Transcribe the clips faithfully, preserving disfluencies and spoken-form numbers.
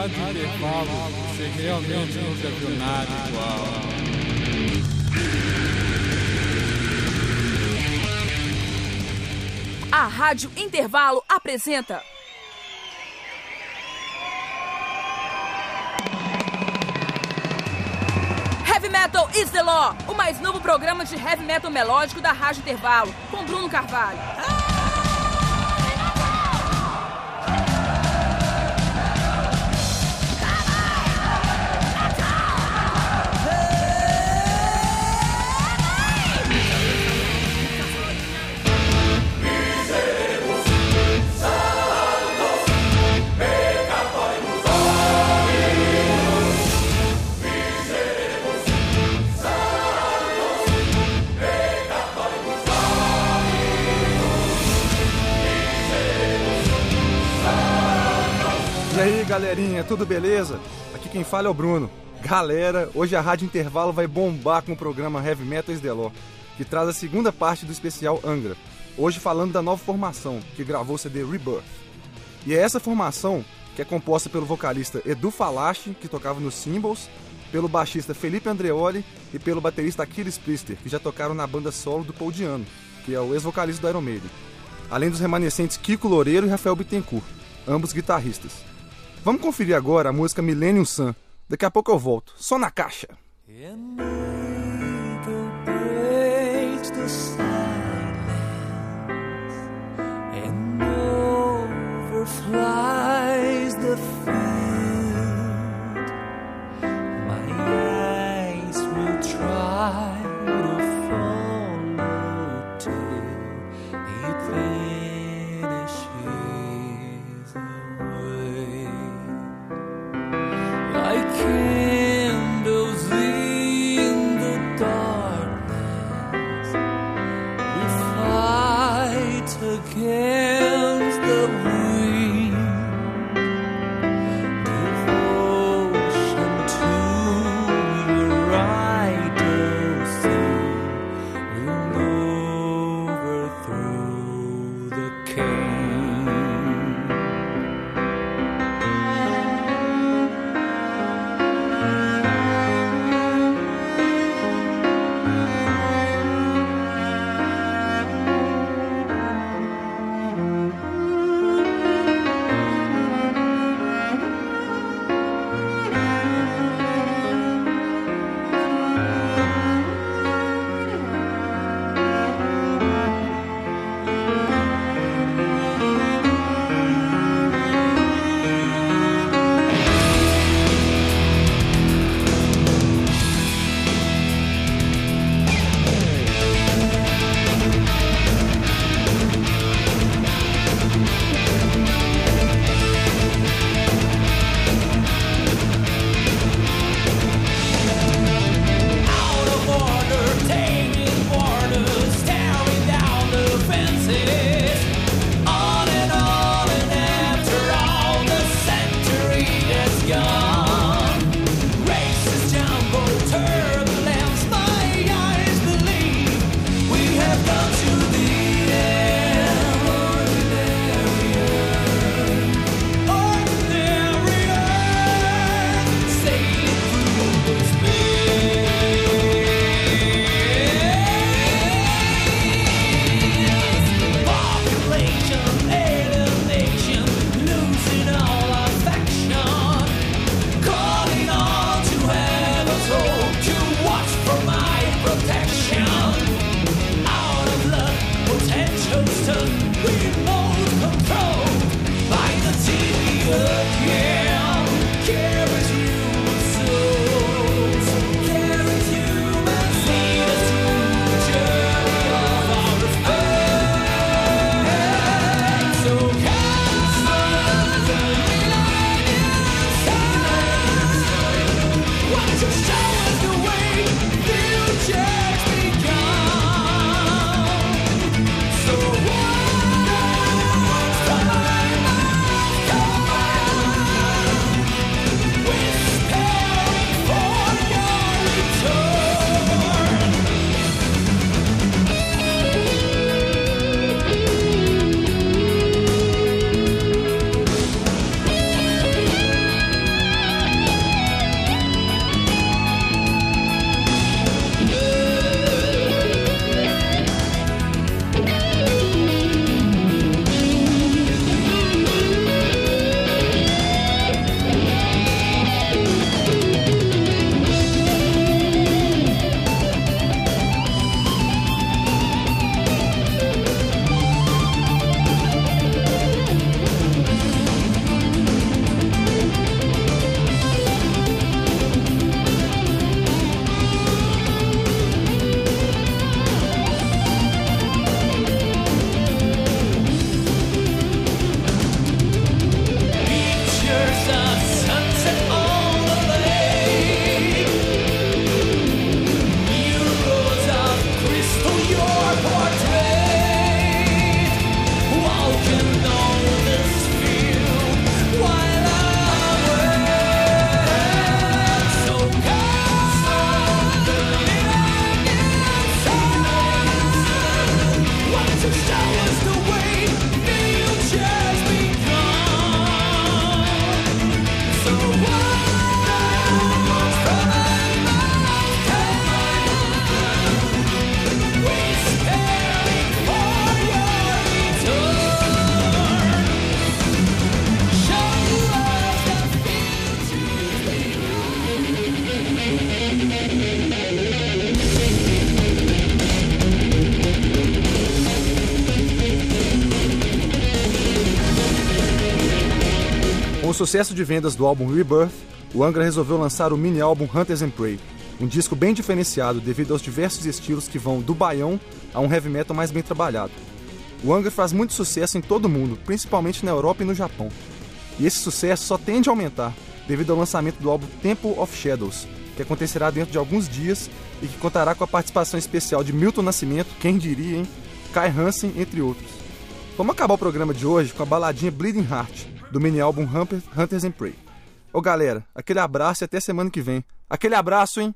Rádio Intervalo, você realmente nunca viu nada igual. A Rádio Intervalo apresenta Heavy Metal is the Law, o mais novo programa de heavy metal melódico da Rádio Intervalo, com Bruno Carvalho. E aí, galerinha, tudo beleza? Aqui quem fala é o Bruno. Galera, hoje a Rádio Intervalo vai bombar com o programa Heavy Metal is the Law, que traz a segunda parte do especial Angra, hoje falando da nova formação, que gravou o C D Rebirth. E é essa formação que é composta pelo vocalista Edu Falaschi, que tocava nos Symbols, pelo baixista Felipe Andreoli e pelo baterista Achilles Priester, que já tocaram na banda solo do Paul Di'Anno, que é o ex-vocalista do Iron Maiden, além dos remanescentes Kiko Loureiro e Rafael Bittencourt, ambos guitarristas. Vamos conferir agora a música Millennium Sun. Daqui a pouco eu volto. Só na caixa. Candles in o sucesso de vendas do álbum Rebirth, o Angra resolveu lançar o mini-álbum Hunters and Prey, um disco bem diferenciado devido aos diversos estilos que vão do baião a um heavy metal mais bem trabalhado. O Angra faz muito sucesso em todo o mundo, principalmente na Europa e no Japão. E esse sucesso só tende a aumentar devido ao lançamento do álbum Temple of Shadows, que acontecerá dentro de alguns dias e que contará com a participação especial de Milton Nascimento, quem diria, hein? Kai Hansen, entre outros. Vamos acabar o programa de hoje com a baladinha Bleeding Heart, do mini-álbum Hunters and Prey. Ô galera, aquele abraço e até semana que vem. Aquele abraço, hein?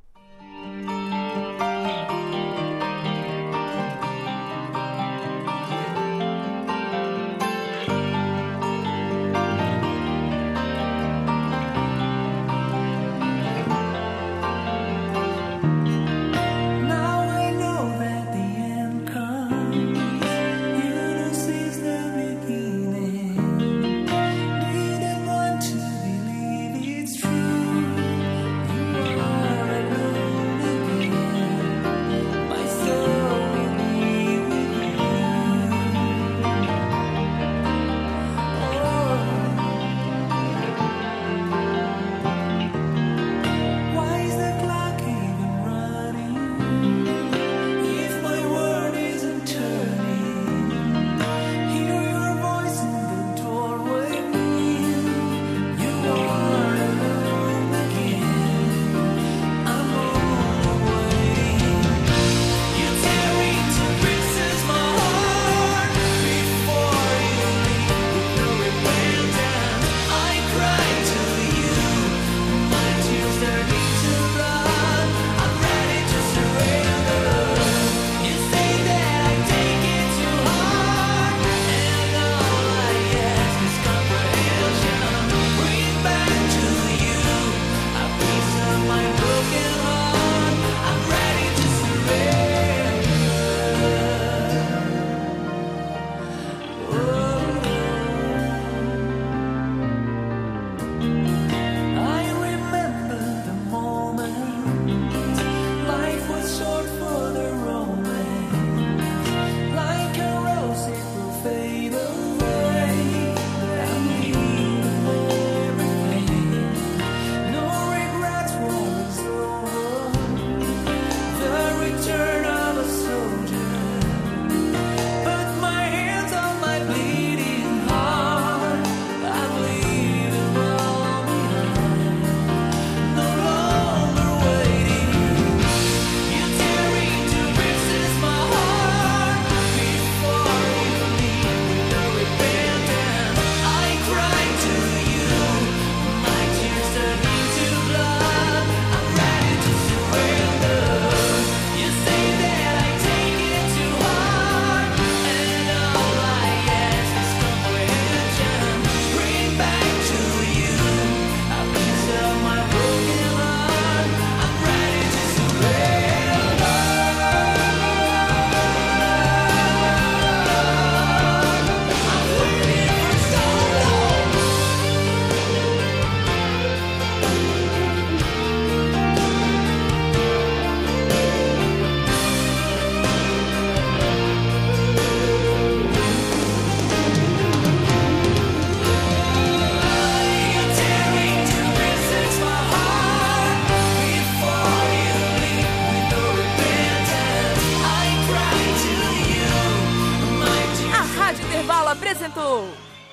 apresentou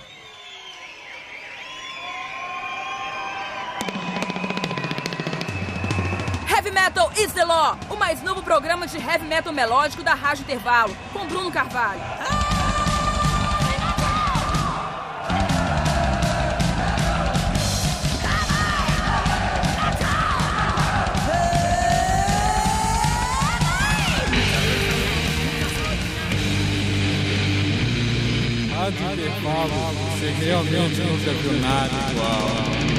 Heavy Metal is the Law, o mais novo programa de heavy metal melódico da Rádio Intervalo, com Bruno Carvalho. Rádio Intervalo, você realmente nunca viu nada igual.